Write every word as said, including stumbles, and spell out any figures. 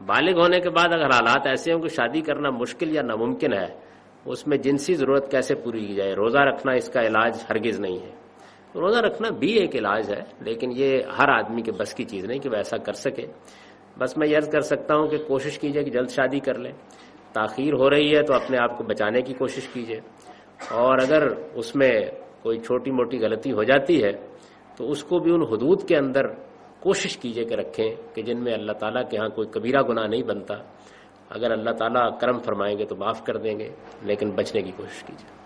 बालिग होने के बाद अगर हालात ऐसे हों कि शादी करना मुश्किल या नामुमकिन है, उसमें जिनसी ज़रूरत कैसे पूरी की जाए? रोज़ा रखना इसका इलाज हरगिज़ नहीं है। रोज़ा रखना भी एक इलाज है, लेकिन ये हर आदमी के बस की चीज़ नहीं कि वह ऐसा कर सके। बस मैं यर्ज कर सकता हूँ कि कोशिश कीजिए कि जल्द शादी कर लें। ताख़ीर हो रही है तो अपने आप को बचाने की कोशिश कीजिए, और अगर उसमें कोई छोटी मोटी गलती हो जाती है तो उसको भी उन हुदूद के अंदर कोशिश कीजिए कि रखें कि जिनमें अल्लाह ताला के यहाँ कोई कबीरा गुनाह नहीं बनता। अगर अल्लाह ताला करम फरमाएंगे तो माफ़ कर देंगे, लेकिन बचने की कोशिश कीजिए।